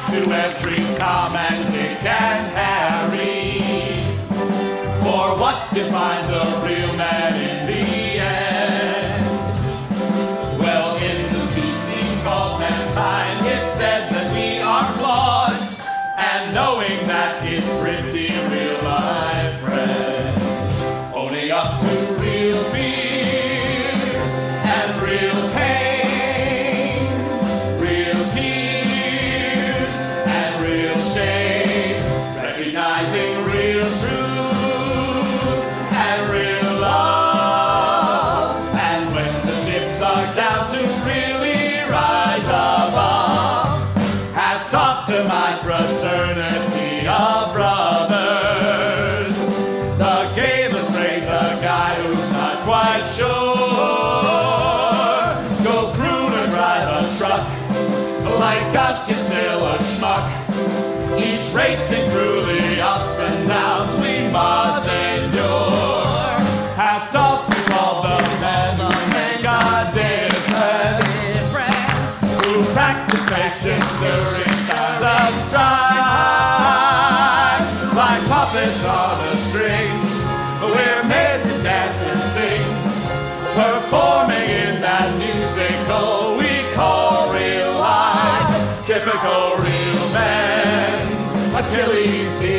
to every Tom and Dick and Harry. For what defines a real man in the end? Well, in the species called mankind, it's said that we are flawed, and knowing that is pretty real, my friend. Owning up to real fears and real pain, real tears and real shame, recognizing real truth and real love, and when the chips are down to really rise above. Hats off to my fraternity of brothers, the gay, the straight, the guy who's not quite sure. Go prune or drive a truck, like us you're still a schmuck. Each racing through the ups and downs we must endure. Hats off to all the men who make a difference, who practice patience during times of strife. Like puppets on a string, we're made to dance and sing, performing in that musical we call real life. Typical real men, Achilles heel.